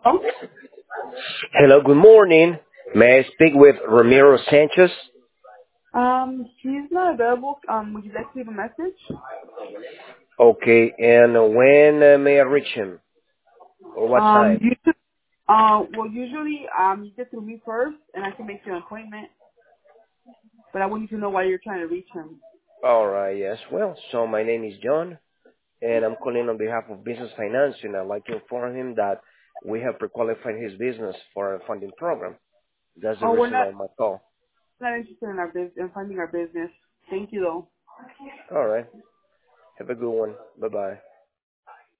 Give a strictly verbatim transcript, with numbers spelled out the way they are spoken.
Hello? Hello, good morning. May I speak with Ramiro Sanchez? Um, he's not available. Um, would you like to leave a message? Okay, and when uh, may I reach him? Or what Um, time? you should, uh, well, usually, um, you get through me first, and I can make you an appointment, but I want you to know why you're trying to reach him. All right, yes. Well, so my name is John, and I'm calling on behalf of Business Financial. I'd like to inform him that we have pre-qualified his business for a funding program. That's the Oh, we're reason not, of my call. not interested in our business, in finding our business. Thank you, though. All right. Have a good one. Bye-bye.